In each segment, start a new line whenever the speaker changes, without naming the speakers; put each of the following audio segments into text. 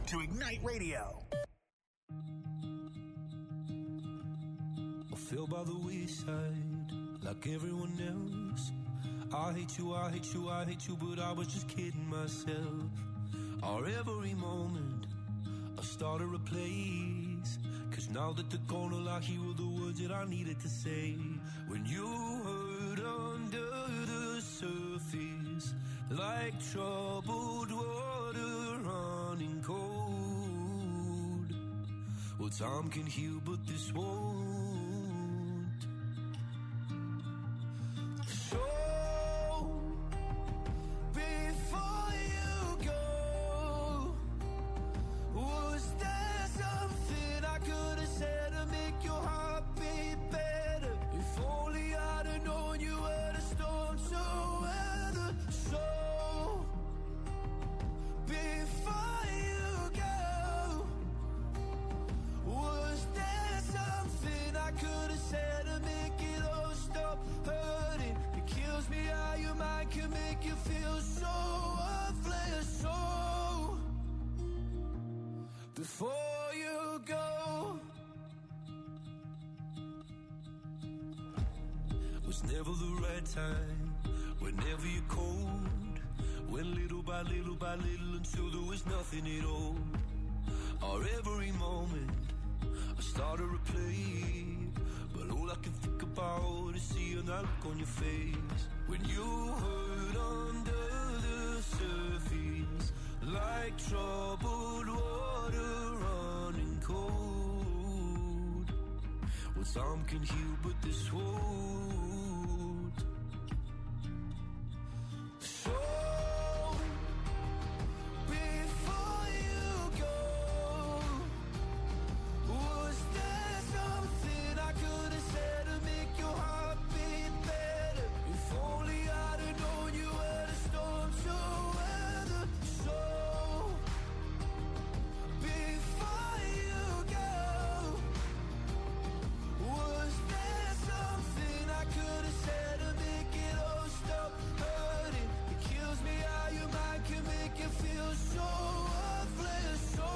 to Ignite Radio.
I fell by the wayside like everyone else. I hate you, I hate you, I hate you, but I was just kidding myself. Our every moment I started a place, 'cause now that they're gone, all I hear were the words that I needed to say. When you hurt under the surface, like troubled water running cold. Well, time can heal, but this won't. So before you go, was there something I could have said to make your heart beat better? If only I'd have known you were the storm to weather. So before you go, was there something I could have said to make it all stop hurting? It kills me how your mind can make you feel so worthless. So before you go, was never the right time, whenever you're cold. Went little by little by little until there was nothing at all. Our every moment I started to play, but all I can think about is seeing that look on your face. When you hurt under the surface, like troubled water running cold. Well, some can heal, but this won't. So before you go, was there something I could have said to make your heart beat better? If only I'd have known you were the storm to weather. So before you go, was there something I could have said to make it all stop hurting? It kills me how your mind can make you feel so worthless. So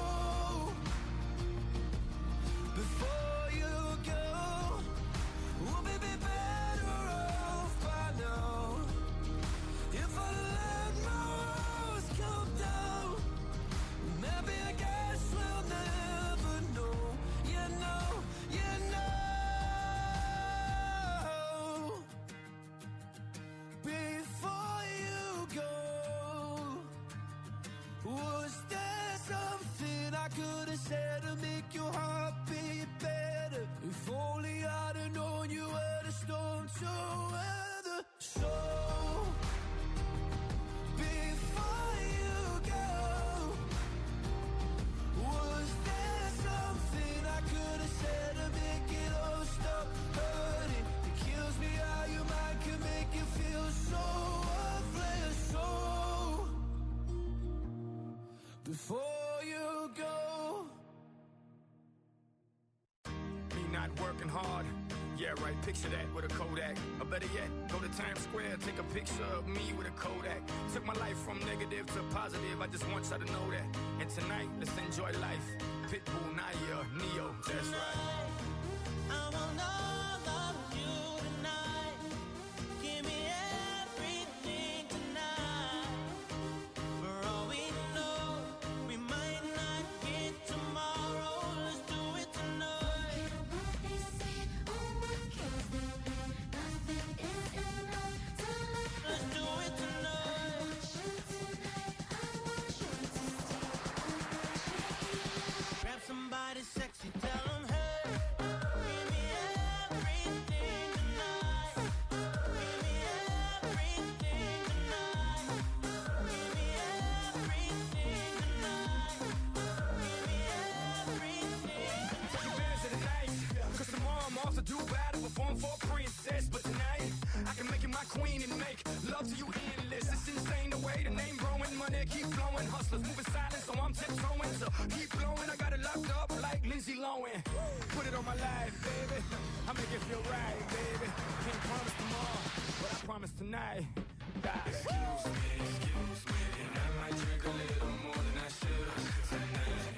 before you go, we'll be better off by now. If I let my walls come down, maybe I guess we'll never know. You know, you know. Before you go, was there something I could have said to make your heart beat better? If only I'd have known you were the storm to weather. So before you go, was there something I could have said to make it all stop hurting? It kills me how your mind can make you feel so worthless. So before you go.
Me not working hard. Yeah, right, picture that with a Kodak. Or better yet, go to Times Square, take a picture of me with a Kodak. Took my life from negative to positive, I just want y'all to know that. And tonight, let's enjoy life. Pitbull, Naya, Neo, that's right.
I want all of you tonight. Give me everything tonight. For all we know, we might not get tomorrow. Let's do it tonight. Let's do it tonight. Grab somebody sexy, tell them, hey, give me everything tonight. Give me everything tonight. Give me everything tonight. Give me everything.
Take advantage of the night, 'cause tomorrow I'm off to Dubai to perform for a princess. But tonight, I can make you my queen and make love to you endless. It's insane the way the name growing, money keep flowing. Hustlers moving silent, so I'm tiptoeing. So keep blowing, I got it locked up like Lindsay Lohan. Put it on my life, baby. I make it feel right, baby. Can't promise tomorrow, but I promise tonight. Excuse me, and I might drink a little more than I should tonight.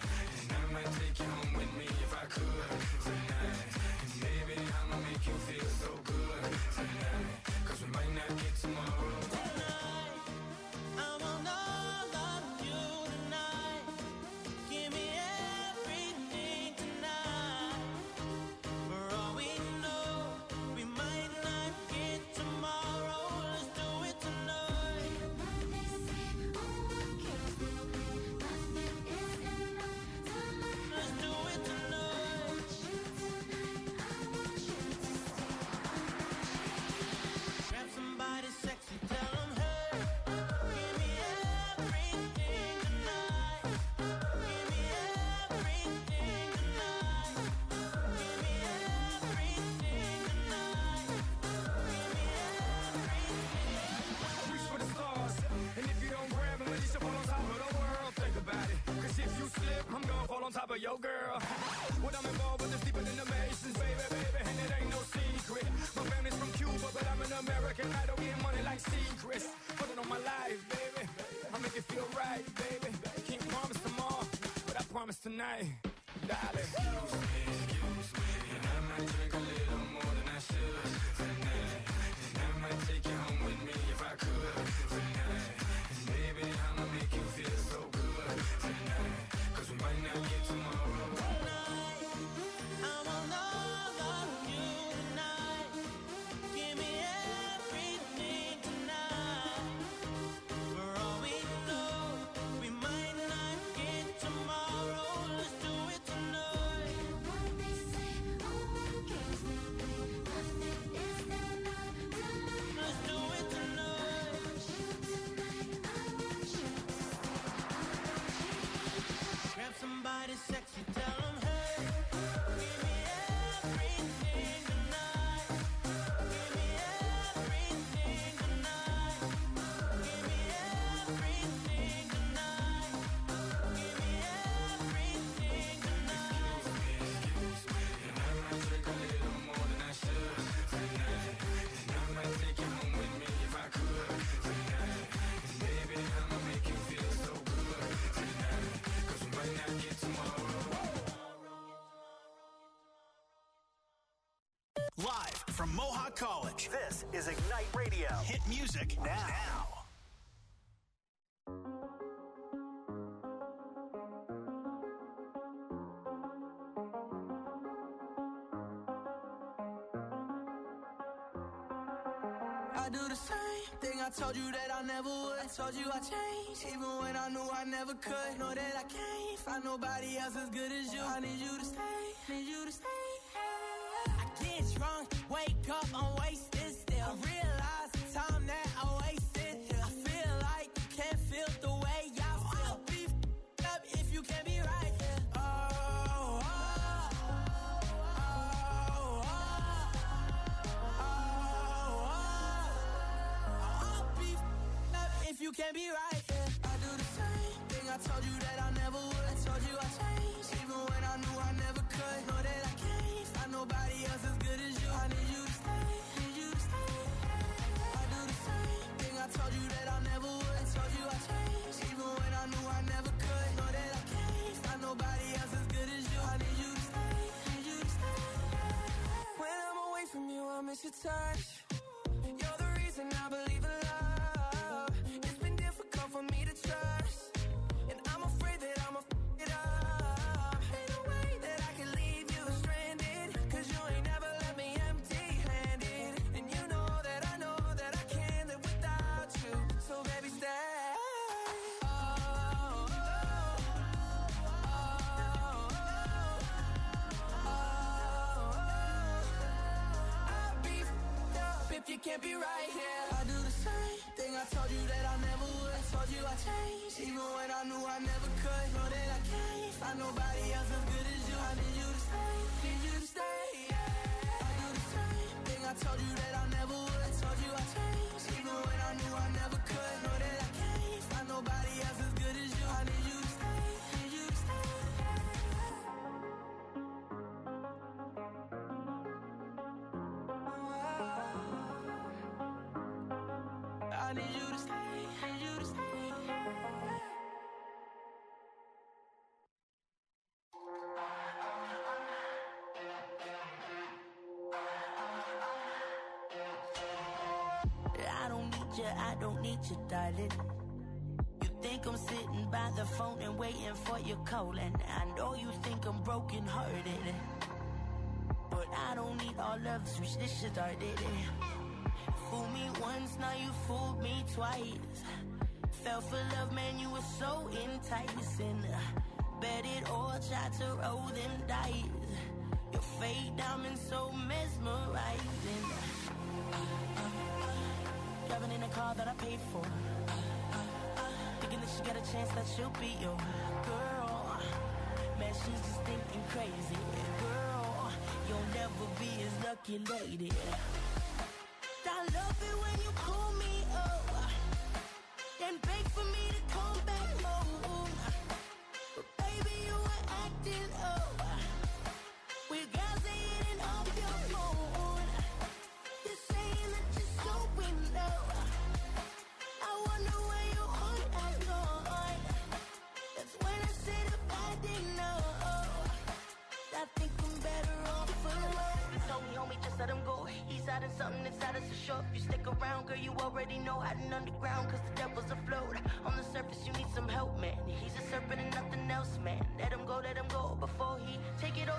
your girl. What I'm involved with is deeper than the Masons, baby, baby, and it ain't no secret. My family's from Cuba, but I'm an American. I don't get money like secrets. Put it on my life, baby. I make it feel right, baby. Can't promise tomorrow, but I promise tonight, darling. Excuse me, and I might drink a little more than I should tonight. And I might take you home with me if I could tonight. And baby, I'ma make you feel so good tonight. 'Cause we might not get tomorrow.
Tonight, I will love you tonight. Give me everything tonight. For all we know, we might not get tomorrow. Let's do it tonight.
What they say, all the games they play, nothing is enough tonight.
Let's do it tonight.
I want you.
Grab somebody sexy, tell them, hey, give me everything tonight. Give me everything tonight. Give me everything tonight. Give me everything tonight.
Excuse me, and I might drink a little more than I should tonight. And I might take you home with me if I could tonight. And baby, I'ma make you feel so good tonight. 'Cause we might not get tomorrow.
Live from Mohawk College, this is Ignite Radio. Hit music now.
I do the same thing I told you that I never would. I told you I changed, even when I knew I never could. Know that I can't find nobody else as good as you. I need you to stay, need you to stay. I get drunk, wake up, I'm wasted still. I realize the time that I wasted here. I feel like you can't feel the way I feel. I'll be f***ed up if you can't be right here. I'll be f***ed up if you can't be right here. I do the same thing I told you that I never would. I told you I changed, even when I knew I never could. Know that I can't find nobody else as good as you. I need you to stay, need you to stay. I do the same thing I told you that I never would. I told you I changed, even when I knew I never could. Know that I can't find nobody else as good as you. I need you to stay, need you to stay. When I'm away from you, I miss your touch. You're the reason I believe in love. It's been difficult for me to trust, and I'm afraid that I'ma f*** it up. Ain't no way that I can leave you stranded, 'cause you ain't never left me empty-handed. And you know that I can't live without you. So baby, stay. I'll be f***ed up if you can't be right here. I do the same thing I told you that I never would. I told you I changed, even when I knew I never could. Know that I can't find nobody else as good as you. I need you to stay, need you to stay. I do the same thing I told you that I never would. I told you I changed, even when I knew I never could. Know that I can't find nobody else as good as you. I need you to stay, need you to stay. I need you to stay, need you to stay.
I don't need you, darling. You think I'm sitting by the phone and waiting for your call, and I know you think I'm broken hearted, but I don't need all love to switch this shit started. Fool me once, now you fooled me twice. Fell for love, man, you were so enticing. Bet it all, tried to roll them dice. Your fake diamond so mesmerizing. Driving in a car that I paid for. Thinking that she got a chance that she'll be your girl. Man, she's just thinking crazy. Girl, you'll never be his lucky lady. I love it when you pull me up, then beg for me to come back home. But baby, you were acting
acting up. We got it off your phone. You're saying that you're so in love. I wonder where your heart has gone. That's when I said if I didn't know, I think I'm better off alone.
So homie, just let him go. He's hiding something inside us to show. If you stick around, girl, you already know hiding underground. Cause the devil's afloat. On the surface, you need some help, man. He's a serpent and nothing else, man. Let him go before he take it all,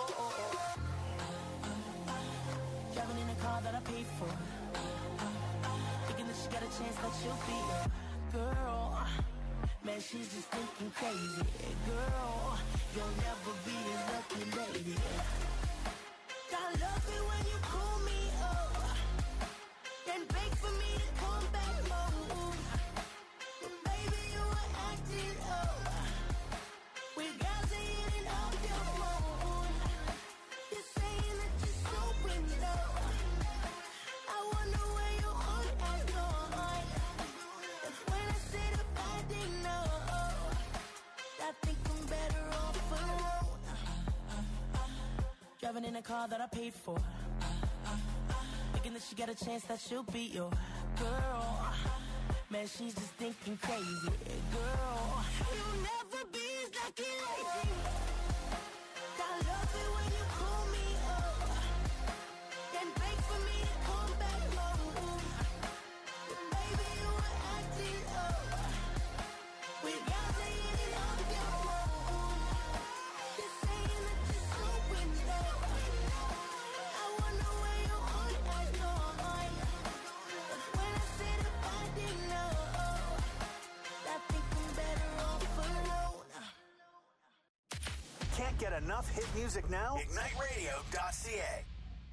Driving in a car that I paid for. Thinking that she got a chance that she'll be a girl. Man, she's just thinking crazy. Girl, you'll never be a lucky lady. I love it when you call me up. Then beg for me to come back home. But baby, you were acting up. We got it off your phone. You're saying that you're so in love. I wonder where your heart has gone. That's when I said if I didn't know, I think I'm better off alone. Driving in a car that I paid for. Thinking that she got a chance that she'll be your girl. Man, she's just thinking crazy. Girl, you'll never be as lucky lady. I love it when you call me up. Then beg for me to come back home. But baby, you were acting up. We got it off your phone. You're saying that you're so in love. I wonder where your heart has gone. That's when I said if I didn't know, I think I'm better off alone.
Can't get enough hit music now? IgniteRadio.ca.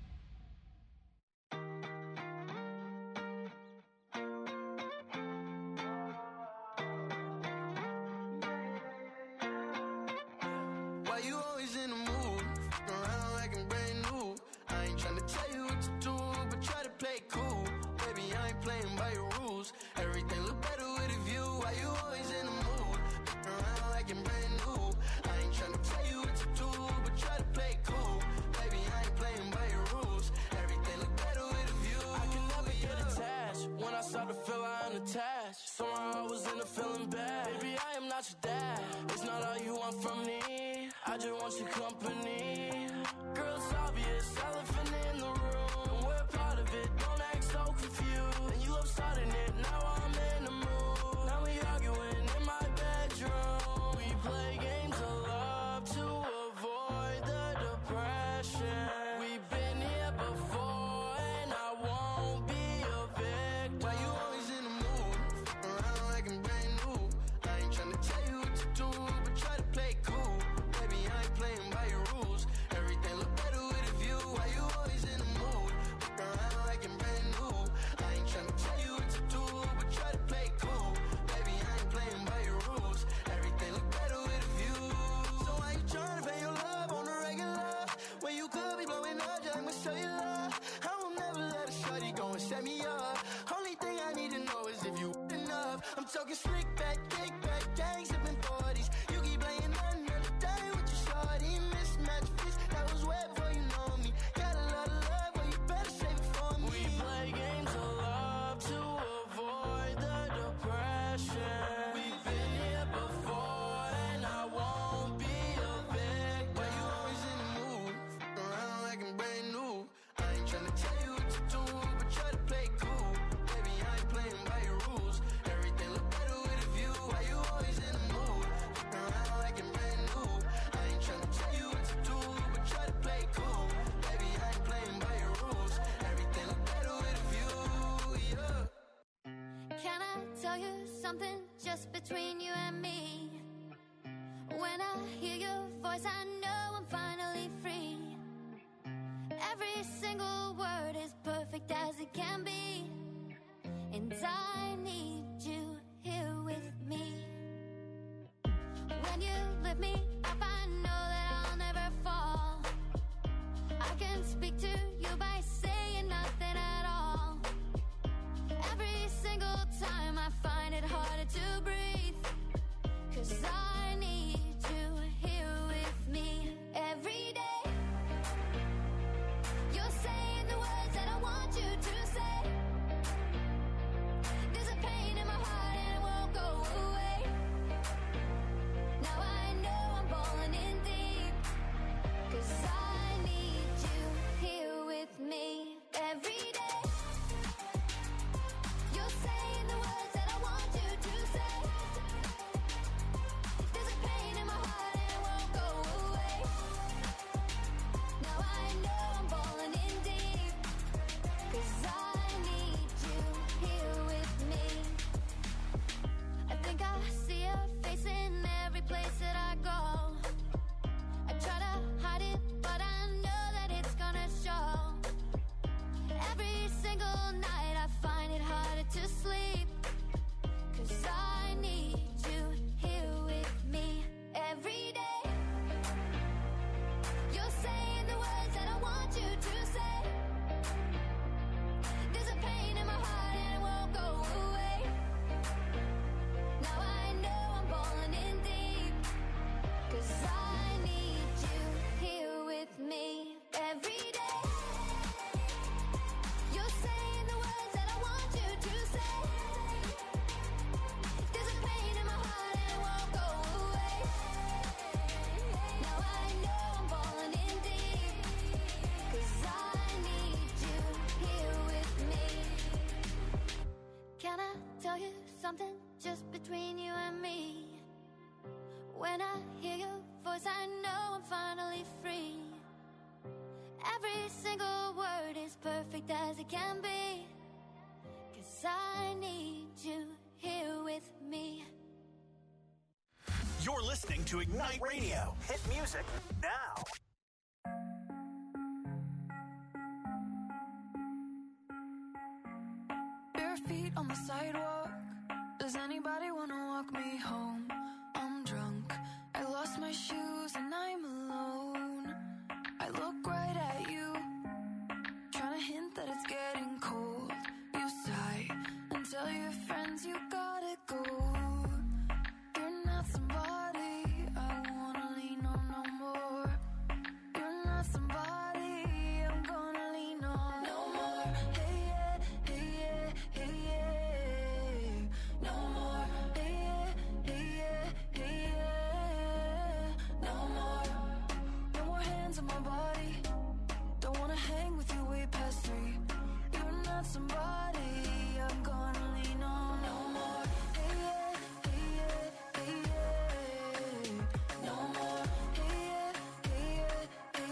Why you always in the mood? Around like I'm brand new. I ain't tryna tell you what to do, but try to play it cool. Baby, I ain't playing by your rules. Everything look better with a view. Why you always in the mood? Around like I'm brand new. I ain't tryna tell you what to do, but try to play it cool. Baby, I ain't playing by your rules. Everything look better with a view. I can never get attached. When I start to feel I'm unattached. Somehow I was in a feeling bad. Baby, I am not your dad. It's not all you want from me. I just want your company. Girl, it's obvious, elephant in the room. And we're part of it, don't act so confused. And you love starting it, now I'm in the mood. Now we arguing in my bedroom. We play games of love to avoid the depression. We've been here before and I won't be a victim. Why you always in the mood? Around like I'm brand new. I ain't tryna tell you what to do, but try to play it cool. Baby, I ain't playing by your rules. Everything look better with a view. Why you always in the mood? Around like I'm brand new. I ain't tryna tell you what to do, but try to play it cool. Baby, I ain't playing by your rules. Everything look better with a view. So why you tryna pay your love on the regular? When you could be blowing up just like cellular. I will never let a shorty go and set me up. Only thing I need to know is if you enough. I'm talking slick back, kick back, gang sipping 40s. You keep playing another day with your shorty. Mismatch fist, that was wet before you know me. Got a lot of love, but you better save it for me. We play games of love to avoid the depression. We've been here before and I won't be a victim. Why you always in the mood? Around like I'm brand new. I ain't tryna tell you what to do, but try to play it cool. Baby, I ain't playing by your rules. Everything look better with a view. Why you always in the mood? Around like I'm brand new. I ain't tryna tell you what to do, but try to play it cool. Baby, I ain't playing by your rules. Everything look better with a view, yeah.
Can I tell you something just between you and me? When I hear your voice, I know I'm finally free. Every single word is perfect as it can be. And I need you here with me. When you lift me up, I know that I'll never fall. I can speak to you by saying nothing at all. Every single time I find it harder to breathe. 'Cause I need you here with something just between you and me. When I hear your voice, I know I'm finally free. Every single word is perfect as it can be, 'cause I need you here with me.
You're listening to Ignite Radio. Hit music now.
Bare feet on the sidewalk. Does anybody want to walk me home? I'm drunk. I lost my shoes and I'm alone. I look right at you, trying to hint that it's getting cold. You sigh and tell your friends you gotta go. You're not somebody I wanna lean on no more. You're not somebody I'm gonna lean on no more. Hey yeah, hey yeah, hey yeah. No more. Hey yeah, hey yeah, hey yeah. No more. No more hands on my body. Don't wanna hang with you way past 3. You're not somebody I'm gonna lean on no more. Hey yeah, hey yeah, hey yeah. No more. Hey yeah, hey yeah, hey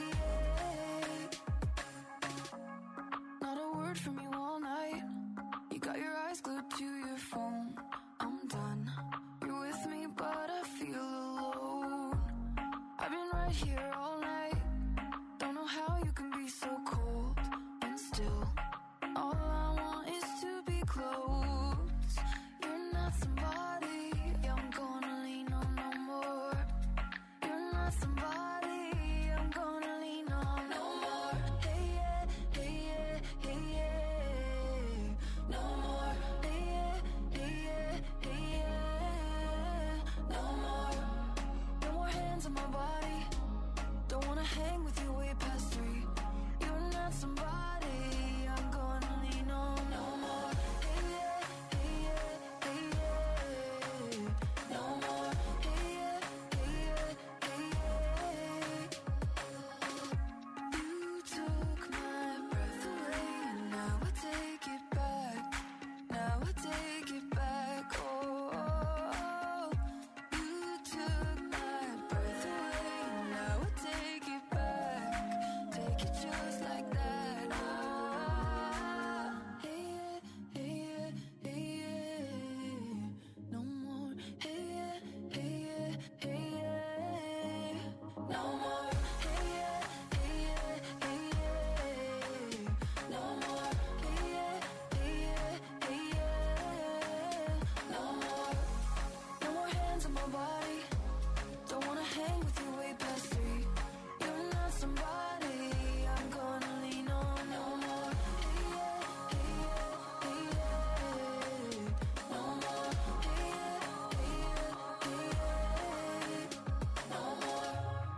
yeah. Not a word from you all night. You got your eyes glued to your phone. I'm done. You're with me, but I feel alone. I've been right here all night. Don't know how you can be so cold and still. All I want is to be close. You're not somebody I'm gonna lean on no more. You're not somebody I'm gonna lean on no more. Hey yeah, hey yeah, hey yeah. No more. Hey yeah, hey yeah, hey yeah. No more. No more hands on my body. Don't wanna hang with you way past 3. You're not somebody I'm gonna lean on no more. Hey yeah, hey yeah, hey yeah. No more. Hey yeah, hey yeah, hey yeah. You took my breath away and now I take it back. Now I take it back. Oh, you took my breath away and now I take it back. Take it just like that. Ah, hey yeah, hey yeah, hey yeah. No more. Hey yeah, hey yeah, hey yeah. No more. Hey yeah, hey yeah, hey yeah. No more. Hey yeah, hey yeah, hey yeah. No more. No more hands on my body. Don't wanna hang with you way past 3. You're not somebody I'm gonna lean on no more. Hey yeah, hey yeah, hey yeah. No more. Hey yeah, hey yeah, hey yeah. No more.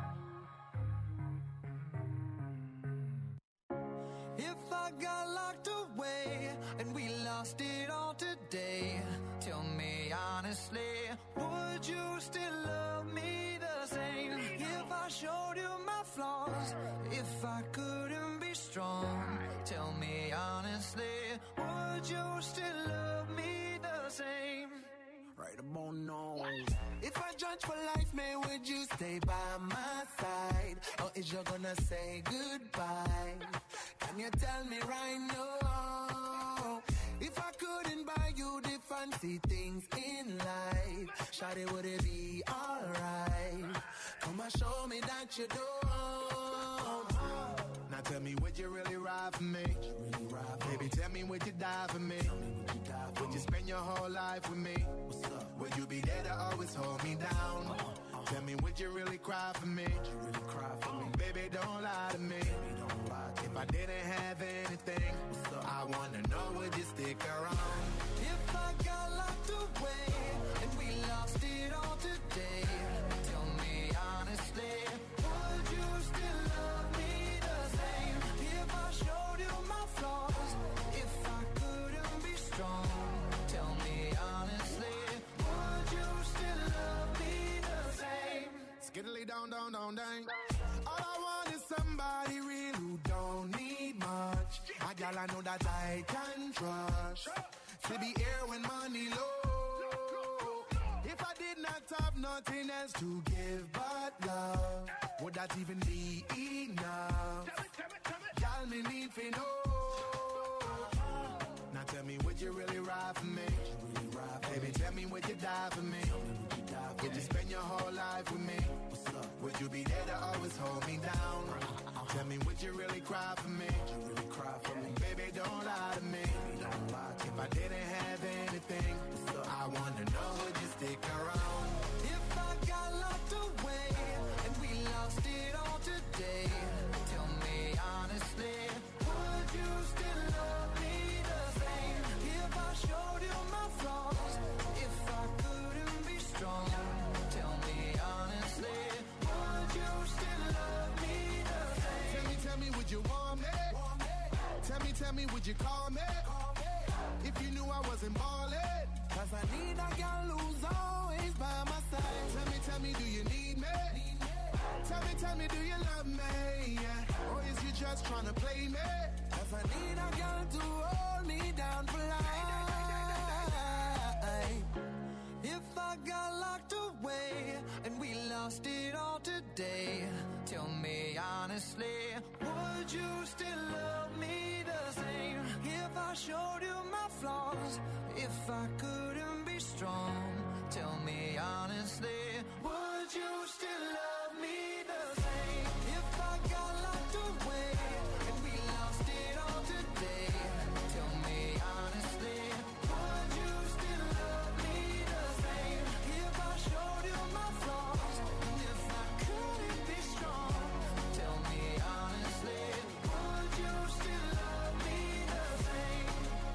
If I got locked away and we lost it all today, tell me honestly, would you still love me the same? If I showed you my flaws, if I couldn't be strong, tell me honestly, would you still love me the same? Right about now. If I judge for life, man, would you stay by my side? Or is you gonna say goodbye? Can you tell me right now? If I couldn't buy you the fancy things in life, shawty, would it be alright? Come and show me that you don't. Now tell me, would you really ride for me? Baby, tell me, would you die for me? Would you spend your whole life with me? Would you be there to always hold me down? Tell me, would you really cry for me? Baby, don't lie to me. If I didn't have anything, I wanna know, would you stick around? If I got locked away and we lost it all today, tell me honestly, would you still love me the same? If I showed you my flaws, if I couldn't be strong, tell me honestly, would you still love me the same? Skiddly down, down, down, down. All I want is somebody real who don't need much. A gal I know that I can trust. To be here when money low.
I did not have nothing else to give but love, would that even be enough? Y'all me need to know. Now tell me, would you really ride for me? Baby, tell me, would you die for me? Would you spend your whole life with me? Would you be there to always hold me down? Tell me, would you really cry for me? Baby, don't lie to me. If I didn't have anything, I wanna know, would you stick around?
If I got locked away and we lost it all today, tell me honestly, would you still love me the same? If I showed you my flaws, if I couldn't be strong, tell me honestly, would you still love me the same?
Tell me, would you want me? Tell me, would you call me? If you knew I wasn't ballin',
cause I need a girl who's always by my side.
Tell me, do you need me? Tell me, do you love me? Yeah. Or is you just tryna play me?
Cause I need a girl to hold me down for life. If I got locked away and we lost it all today, tell me honestly, would you still love me the same? If I showed you my flaws, if I couldn't be strong, tell me honestly, would you still love me the same? If I got locked away and we lost it all today, tell me honestly, would you still love me the same? If I showed you my flaws, and if I couldn't be strong, tell me honestly, would you still love me the same?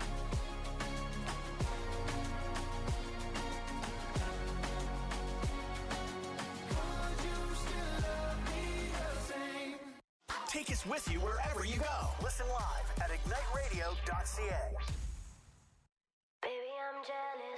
Would you still love me the same?
Take us with you wherever you go. Listen live at igniteradio.ca.
Baby, I'm jealous.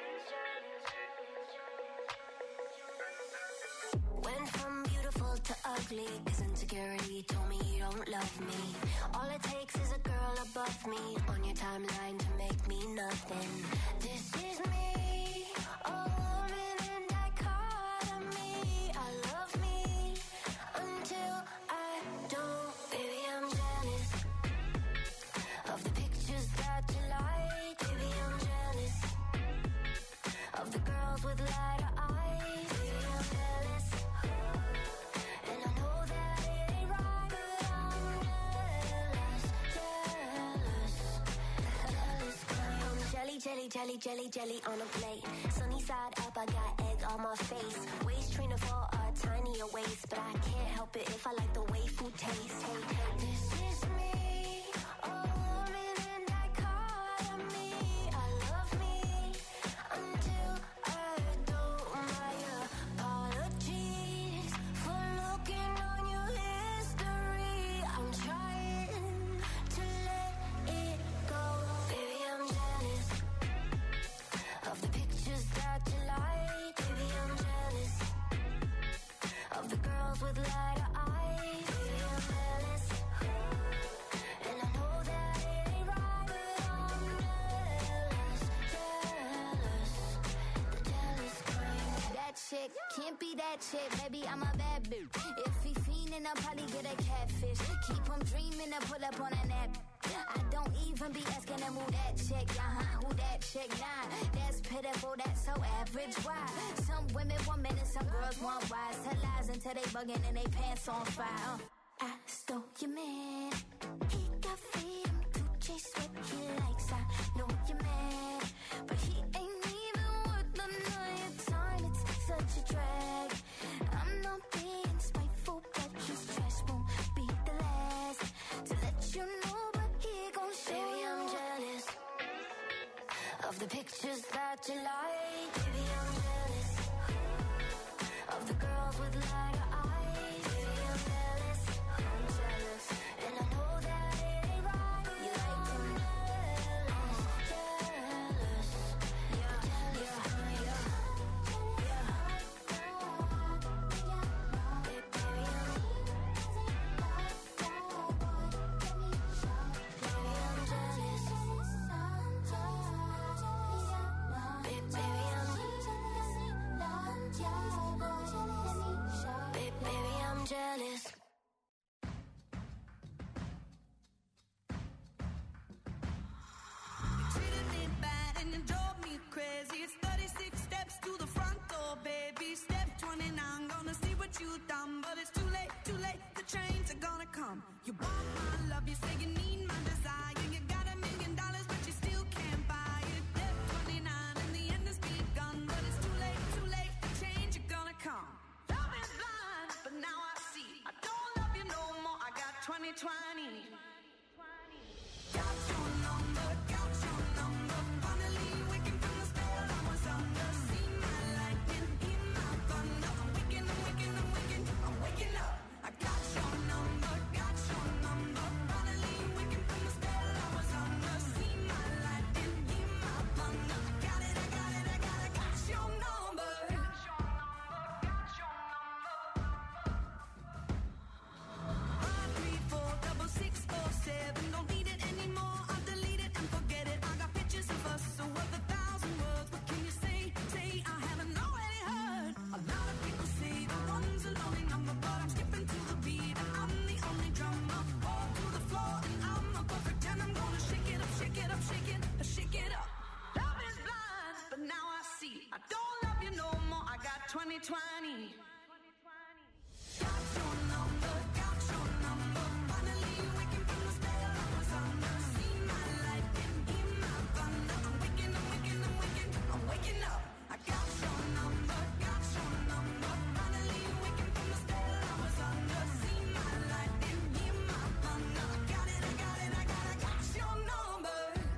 Went from beautiful to ugly, cause insecurity told me you don't love me. All it takes is a girl above me on your timeline to make me nothing. This is me, a woman in dichotomy. I love me until I don't. Baby, I'm jealous of the pictures that you like. Baby, I'm jealous of the girls with lighter eyes. Baby, I'm jealous, and I know that it ain't right, but I'm jealous. Jelly on a plate. Sunny side up, I got egg on my face. Waist trainer for a tinier waist, but I can't help it if I like the way food tastes. Hey, this is me, a woman in dichotomy. I love me until I don't. My apologies for looking on your history. I'm trying to let it go. Baby, I'm jealous of the pictures that you like. Baby, I'm jealous of the girls with lighter eyes. Baby, I'm jealous, and I know that it ain't right, but I'm jealous. The jealous kind. That chick can't be that chick, baby, I'm a bad bitch. If he fiendin', I'll probably get a catfish. Keep him dreamin' to pull up on a nap. I don't even be asking him who that chick, who that chick, nah. That's pitiful, that's so average, why? Some women want men and some girls want wise. Tell lies until they bugging and they pants on fire. I stole your man, he got freedom to chase what he likes. I know you're mad, but he ain't even worth the night time. It's such a drag. I'm not being spiteful, but his trash won't be the last to let you know. Baby, I'm jealous of the pictures that you like. Baby, I'm jealous of the girls with lighter eyes. Baby, I'm jealous, and I know that it ain't right. You like them jealous, Baby, I'm
come. You want my love, you say you need my desire. You got $1 million, but you still can't buy it. Left 29 and the end has begun, but it's too late, the change you're gonna come. Love is blind, but now I see. I don't love you no more, I got 20/20. Got your number, finally waking from the spell I was under. See my lightning, hear my thunder. I'm waking, I'm waking up. I got your number, finally waking from the spell I was under. See my lightning, hear my thunder. I got it, got your number. Got your number. 5346647. Don't need it anymore. I'll delete it and forget it. I got pictures of us, so worth 1,000 words. What can you say? I haven't already heard. A lot of people say the one's a lonely number, but I'm skipping to the beat and I'm the only drummer. Fall to the floor and I'm a perfect 10. I'm gonna shake it up, shake it up, shake it up. Love is blind, but now I see. I don't love you no more. I got 20/20. Got your number, finally waking from the spell I was under. See my lightning, hear my thunder. I'm waking, I'm waking up. I got your number, finally waking from the spell I was under. See my lightning, hear my thunder. I got it, I got your number.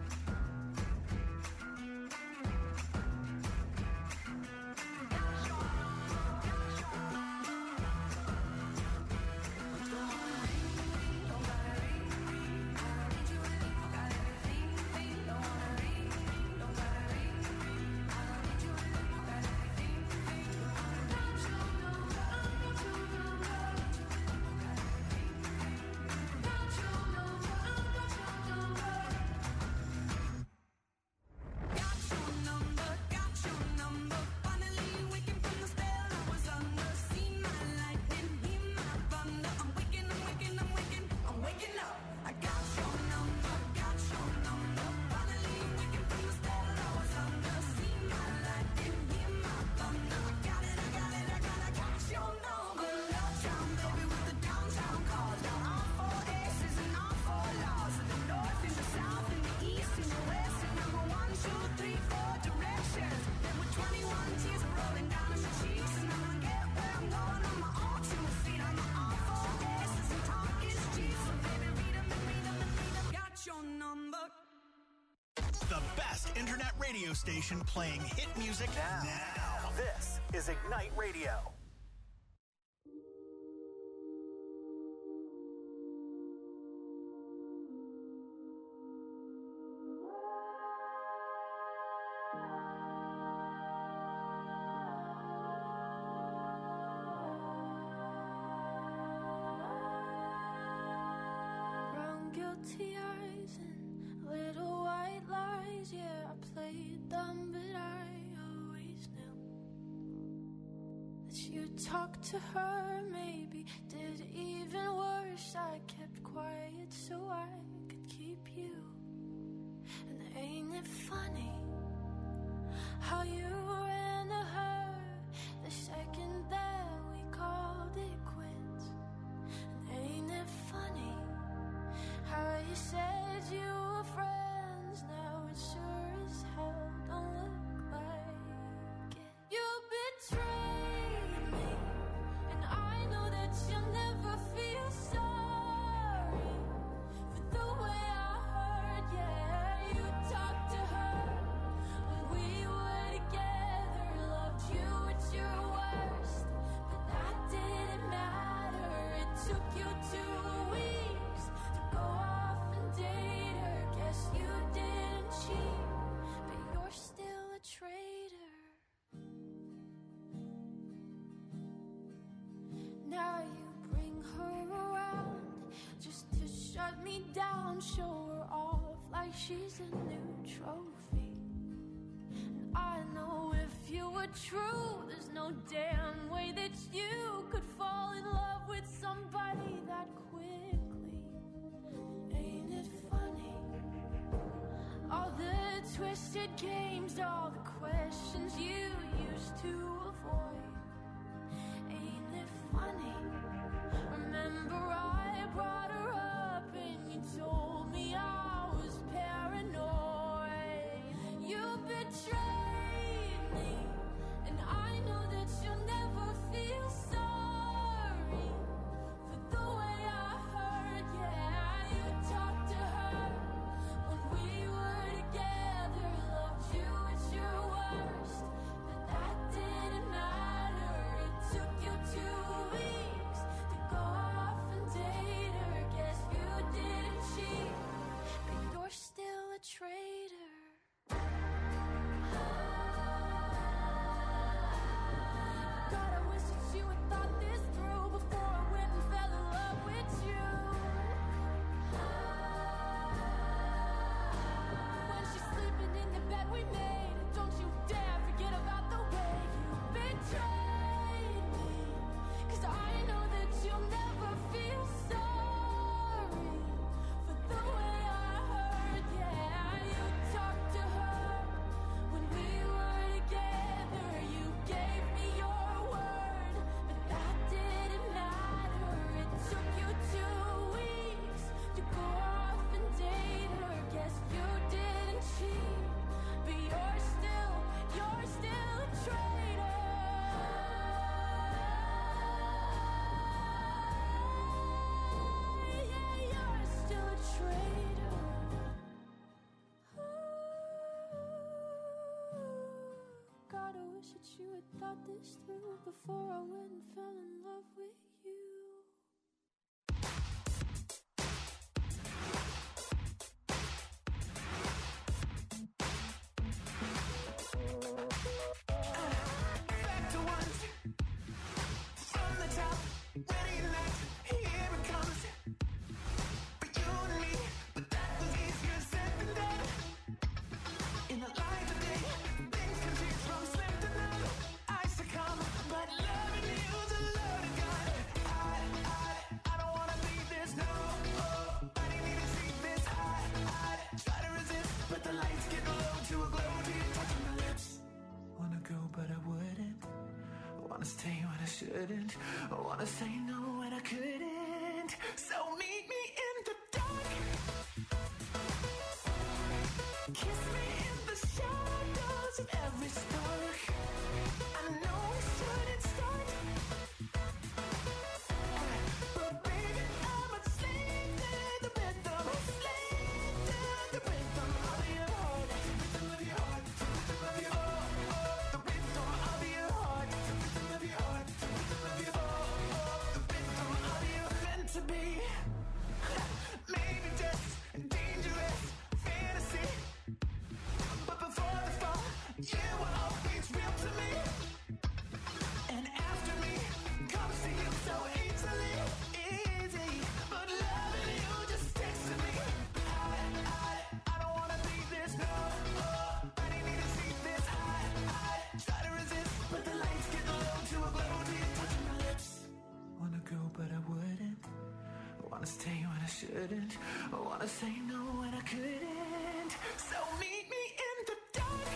Got your number, finally waking from the spell I was under. See my lightning, hear my thunder. I'm waking, I'm waking up. I got your number, finally waking from the spell I was under. See my lightning, hear my thunder. I got it, I got your number. Uptown, baby, with the downtown cars. Got all 4 S's and all 4 laws. In the north, in the south, in the east, in the west. And number 1, 2, 3, 4 directions. Then with 21 tears rolling down my cheeks. And I'm gonna get where I'm going on my own 2 feet. On my all 4 S's and talk is cheap. So baby, read them. Got your number.
The best internet radio station playing hit music now. This is Ignite Radio.
Brown guilty eyes and little white lies. Yeah, I played dumb, but I always knew that you talked to her. Maybe did even worse. I kept quiet so I could keep you. And ain't it funny how you ran to her the second that we called it quits? And ain't it funny how you said you were friends? Now it sure as hell don't look like it. You betrayed me, and I know that you'll never feel sorry for the way I heard. Yeah, you talked to her when we were together. Loved you at your worst, but that didn't matter. It took you 2 weeks to go off and date her. Guess you didn't cheat, but you're still a traitor. Now you bring her around just to shut me down. Show her off like she's a new trophy. And I know if you were true, there's no damn way that you could fall in love with somebody that quickly. Ain't it funny? All the twisted games, all the questions you used to avoid. Ain't it funny? Remember I brought her up and you told me I was paranoid. You betrayed me, and I know that you'll never feel sorry for the way I hurt. Yeah, you talked to her when we were together, loved you at your worst, but that didn't matter. It took you 2 weeks to go off and date her. Guess you didn't cheat, but you're still a traitor. God, I wish that you had thought this through before I went and fell in love with you. When she's sleeping in the bed we made, don't you dare forget about the way you betrayed me. 'Cause I know that you'll never feel sorry for the way I hurt. Yeah, you talked to her when we were together. You gave me your word, but that didn't matter. It took you 2 weeks to go off and date her. Guess you didn't cheat, but you're still a traitor. Yeah, you're still a traitor. God, I wish that you had thought this through before I went and fell in love with you.
Back to once. From the top, ready next, here it comes. For you and me, but that was easier said than done. In the light of day, things can change from slim to none. I succumb, but loving you's a loaded gun. I don't wanna leave this, no. I didn't even see this. I try to resist, but the lights get low to a glow till you're touching my lips. Wanna go, but I wouldn't. Wanna stay when I shouldn't. I wanna say no when I couldn't. So meet me in the dark. Kiss me in the shadows of every spark. I know we shouldn't start, but baby, I'm a slave to the rhythm. Slave to the rhythm of your heart. The rhythm of your heart. The rhythm of your heart. The rhythm of your heart. The rhythm of your heart. The rhythm of your heart. The rhythm of your meant to be. Maybe just dangerous fantasy, but before the fall, you were always real to me. And after me comes to you so easily, easy. But loving you just sticks to me. I don't wanna leave this, no. I didn't need to see this. I try to resist, but the lights get low to a glow till you're touching my lips. Wanna go, but I wouldn't. Wanna stay when I shouldn't. I wanna say no when I couldn't. So meet me in the dark.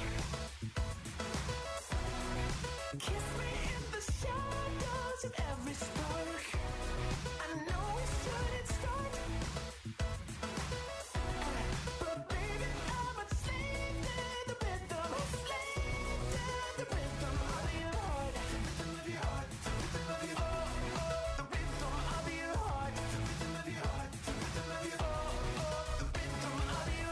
Kiss me in the shadows of every spark. I know we shouldn't start, but baby, I'm a slave to the rhythm. Slave to the rhythm of your heart. The rhythm of your heart. The rhythm of your heart. The rhythm of your heart. The rhythm of your heart. The rhythm of your heart. The rhythm of your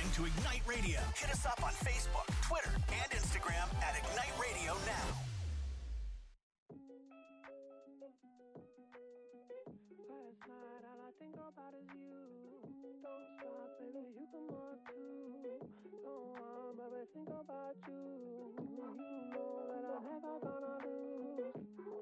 listening to Ignite Radio. Hit us up on Facebook, Twitter, and Instagram at Ignite Radio Now.
Last night, all I think about is you. Don't stop, baby, you can more too. Don't want, baby, think about you. You know that I'm never gonna lose.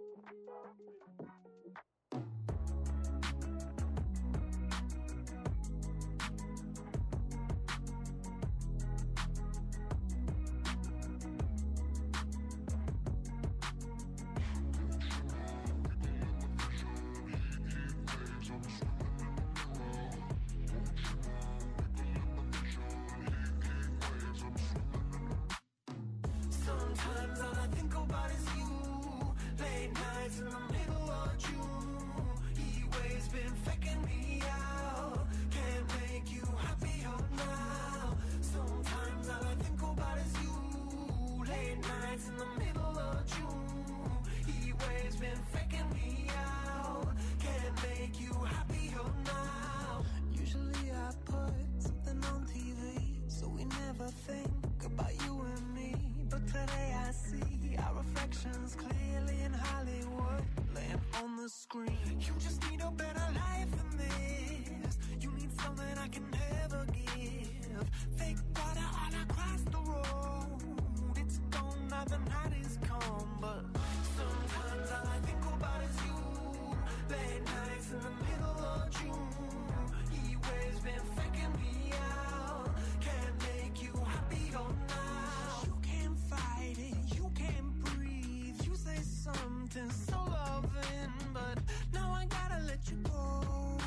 Sometimes all I think about is you. Late nights in the middle of June. He waves been faking me out. Can't make you happier now. Sometimes all I think about is you. Late nights in the middle of June. He waves been faking me out. Can't make you happier now. Usually I put something on TV, so we never think about you and me. But today I see our reflections clearly in Hollywood, laying on the screen. You just need a better life than this. You need something I can never give. Fake water all across the road. It's gone now, the night is come. But sometimes all I think about is you. Late nights in the middle of June. He waves been faking me out. Can't make you happier now. You can't fight it, you can't breathe. You say something so loving, but now I gotta let you go.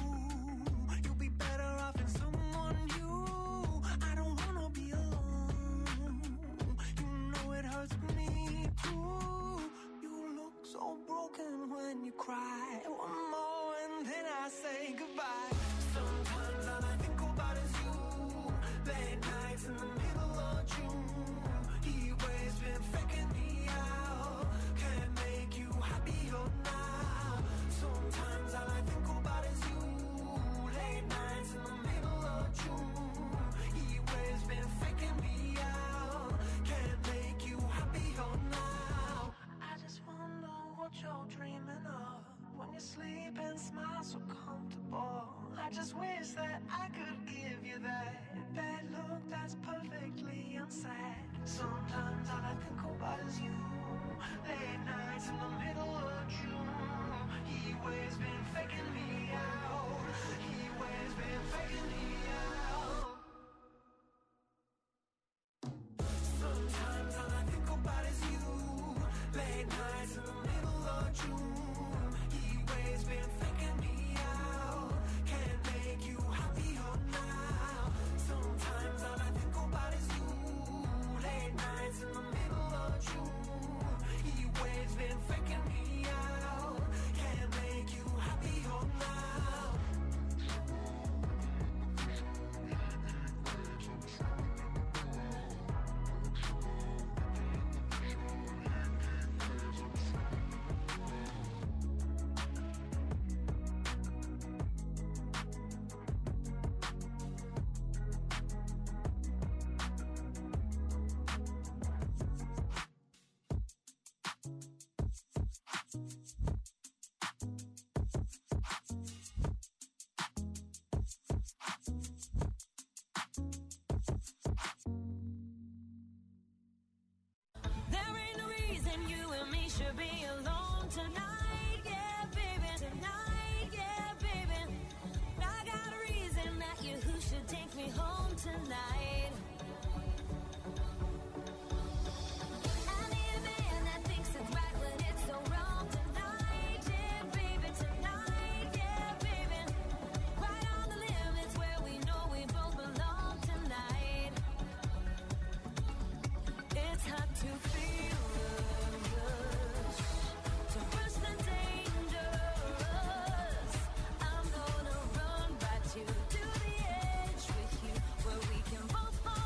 You'll be better off in someone new. I don't wanna be alone. You know it hurts me too. You look so broken when you cry. One more and then I say goodbye. Sometimes all I think about is you. Late nights in the middle of June. He waves been faking me out. Can't make you happier now. Sometimes all I think about is you. Late nights in the middle of June. He waves been faking me out. Can't make you happier now. I just wonder what you're dreaming of when you sleep and smile so comfortable. I just wish that I could give you that look that's perfectly unsaid. Sometimes all I think about is you. Late nights in the middle of June. He waves been faking me out. He waves been faking me out. Sometimes all I think about is you. Late nights in the middle of June. He waves been faking me out. Can't make you happier now. Sometimes all I think about is you. Late nights in the middle of June. He waves been faking me out. Can't make you happier now.
There ain't no reason you and me should be alone tonight, yeah, baby. Tonight, yeah, baby. I got a reason that you who should take me home tonight. I need a man that thinks it's right when it's so wrong tonight, yeah, baby. Tonight, yeah, baby. Right on the limits where we know we both belong tonight. It's hard to feel the rush, to rush the dangerous. I'm gonna run right you to the edge with you, where we can both fall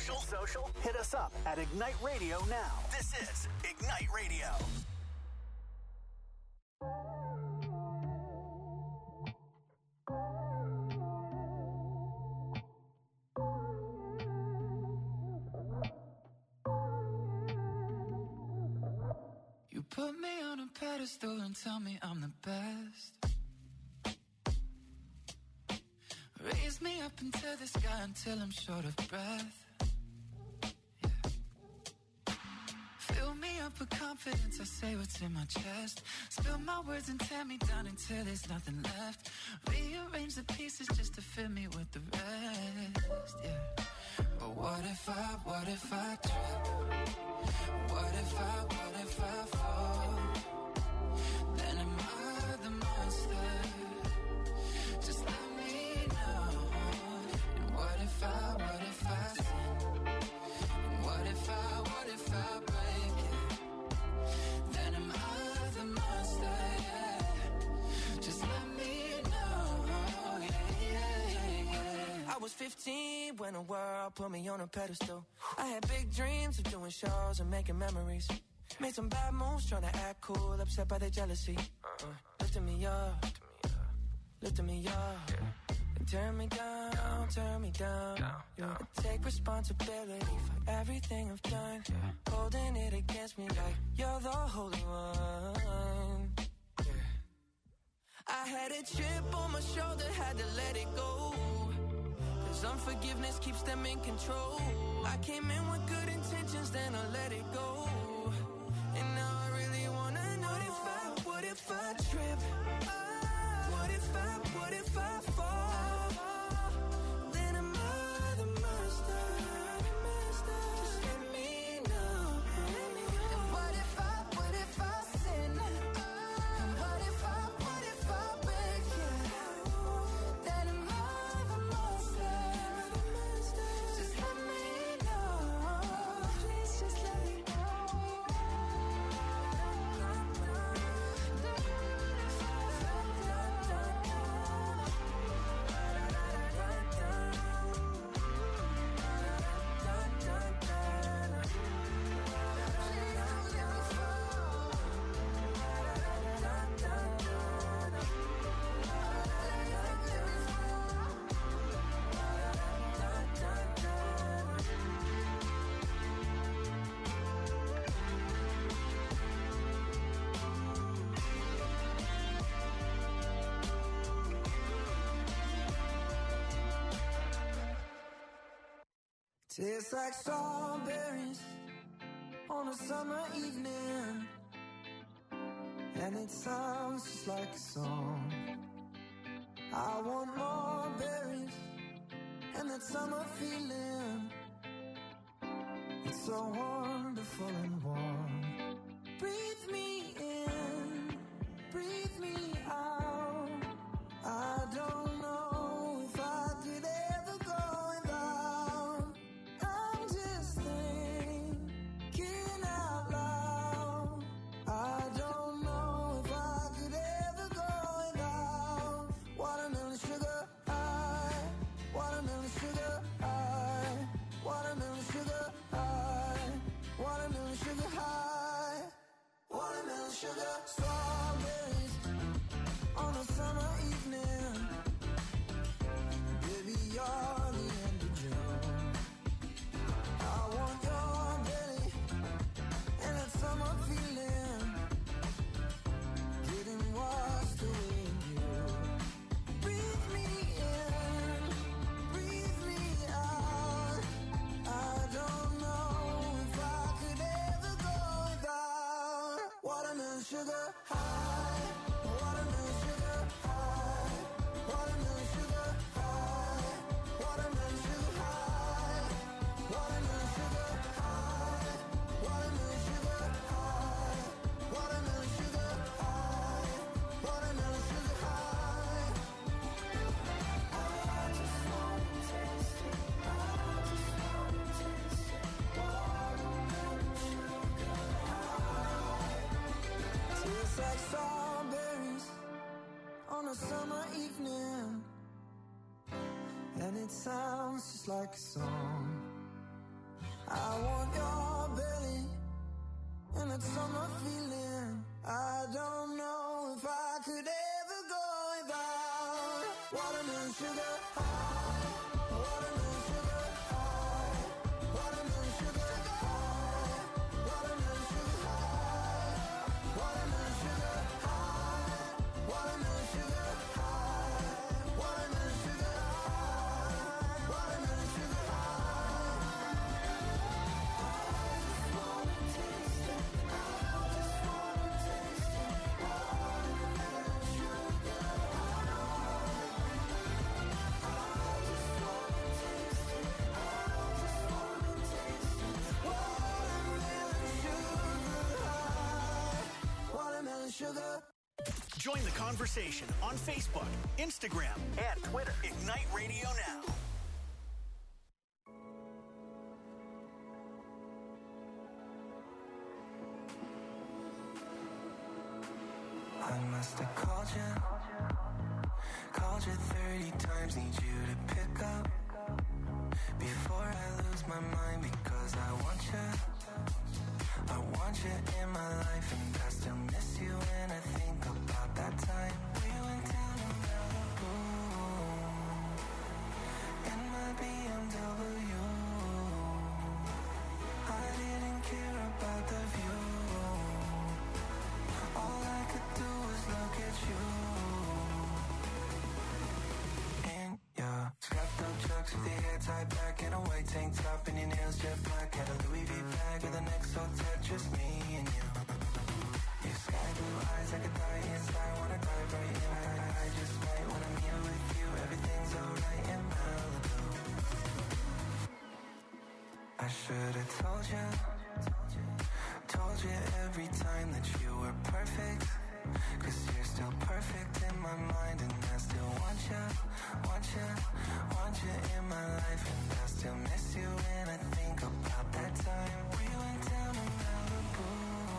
social? Hit us up at Ignite Radio now. This is Ignite Radio.
You put me on a pedestal and tell me I'm the best. Raise me up into the sky until I'm short of breath. Yeah. Fill me up with confidence, I say what's in my chest. Spill my words and tear me down until there's nothing left. Rearrange the pieces just to fill me with the rest. Yeah. But what if I trip? What if I fall? Then am I the monster? Just let me know. And what if I sin? And what if I break it? Then am I the monster? Yeah. Just let me know. Yeah.
I was 15 when the world put me on a pedestal. I had big dreams of doing shows and making memories. Made some bad moves trying to act cool, upset by their jealousy. Lifting me up, lifting me up. And turn me down. Yeah. I take responsibility for everything I've done. Holding it against me like you're the holy one. Yeah. I had a chip on my shoulder, had to let it go. Cause unforgiveness keeps them in control. I came in with good intentions, then I let it go. And now I really wanna know what if I trip? What if I fall? Then am I the monster? Just let me know. And what if I sin? And what if I break it? Then am I the monster? Just let me know. Please just let me know.
Tastes like strawberries on a summer evening, and it sounds just like a song. I want more berries and that summer feeling. It's so wonderful and warm. Breathe me in, breathe me out. I don't know if I could ever go without. I'm just thinking out loud. I don't know if I could ever go without watermelon sugar high, watermelon sugar high, watermelon sugar high, watermelon sugar high, watermelon sugar. Strawberries on a summer evening. Baby, you're the end of June. I want your belly and that summer feeling, getting washed away in you. Breathe me in, breathe me out. I don't know if I could ever go without watermelon sugar high, watermelon sugar high, watermelon sugar high, watermelon sugar high, watermelon sugar high, watermelon sugar high, watermelon sugar high, watermelon sugar high. I just want to taste it. I just want to taste it. Watermelon sugar high. Tastes like strawberries on a summer evening, and it sounds just like a song.
I want your belly and that summer feeling. I don't know if I could ever go without watermelon sugar high, watermelon sugar high, watermelon sugar high, watermelon sugar high, watermelon sugar high, watermelon sugar high, watermelon sugar high, watermelon sugar high. Sugar.
Join the conversation on Facebook, Instagram, and Twitter. Ignite Radio Now.
I must have called you 30 times, need you to pick up before I lose my mind, because I want you in my life, and I still miss you when I think about that time we went down to Malibu in my BMW. I didn't care about the view, all I could do was look at you. In your scrapped up chucks with your hair tied back in a white tank top and your nails jet black, had a Louis V bag with an XO tat, just me and you. Your sky blue eyes, I could die inside, wanna dive right in. I just might when I'm here with you, everything's alright in Malibu. I should've told you every time that you were perfect, 'cause you're still perfect in my mind, and I still want you in my life, and I still miss you when I think about that time we went down to Malibu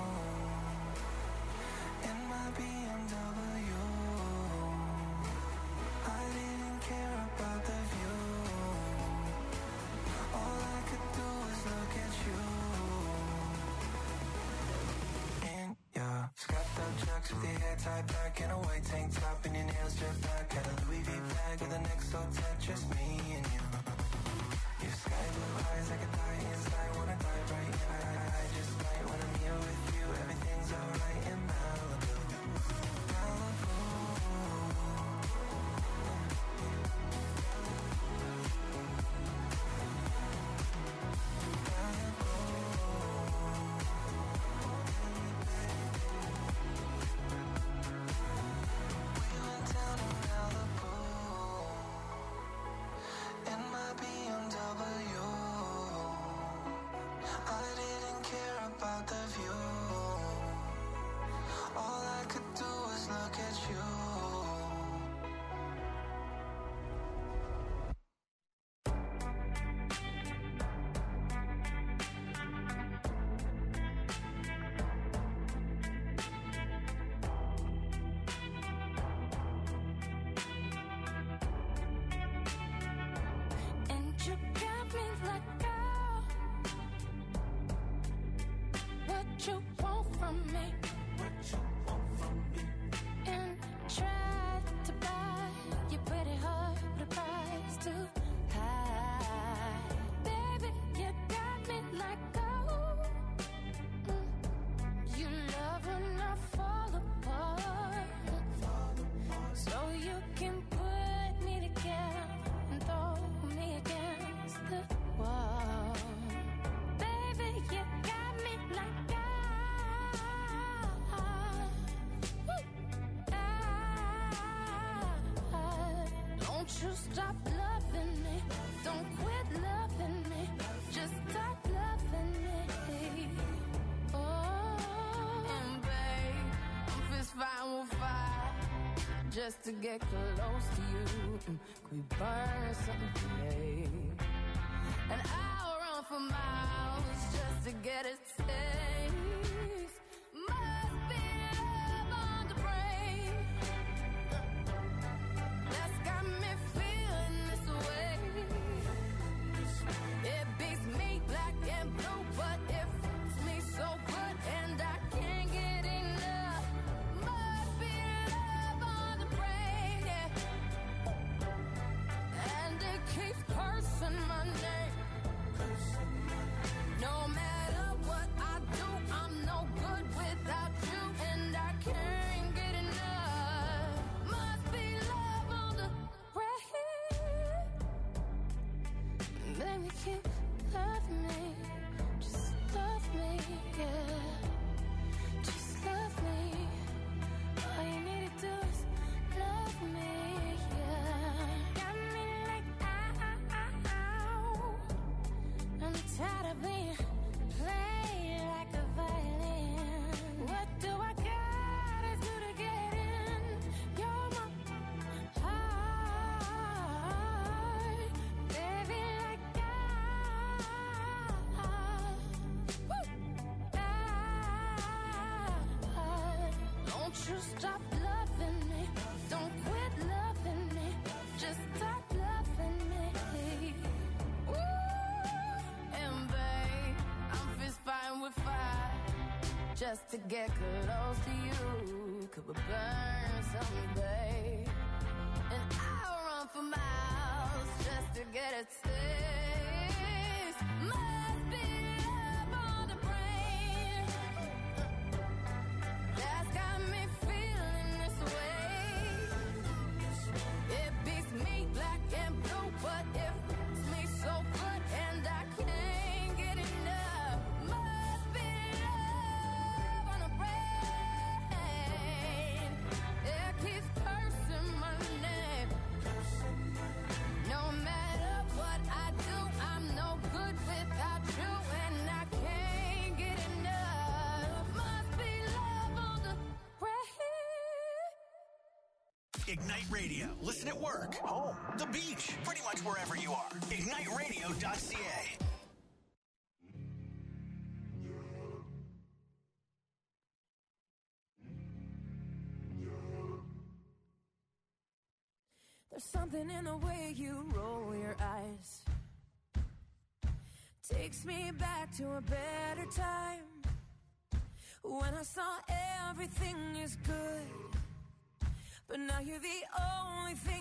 in my BMW. I didn't care about the view, all I could do was look at you. In your scrapped up chucks with your hair tied back in a white tank top and your nails jet black, had a Louis V bag with an XO tat, just me and you. Your sky blue eyes, I could die inside, wanna dive right in. I just might when I'm here with you, everything's alright in Malibu. Malibu.
You want from me, and try to buy your pretty heart with a price too high. Baby, you got me like gold. You love when I fall apart, so you can put me together and throw me against the wall. Baby, you got me like you stop loving me, don't quit loving me, just stop loving me. Oh, and babe, I'm fist fighting with fire just to get close to you. Could we burn something today? And I'll run for miles just to get a taste. Must be love on the brain that's got me feeling this way. It beats me black and
stop loving me. Don't quit loving me. Just stop loving me. Ooh, and babe, I'm fist fighting with fire just to get close to you. Could we burn someday? And I'll run for miles just to get a taste. Must be love on the brain that's got me feeling this way. It beats me black and blue, but it makes me so good and I can't get enough. Must be love on the brain. It keeps cursing my name. No matter what I do, I'm no good without you, and I can't get enough. Must be love on the brain.
Ignite Radio. Listen at work, home, the beach, pretty much wherever you are. IgniteRadio.ca.
There's something in the way you roll your eyes. Takes me back to a better time when I saw everything is good, but now you're the only thing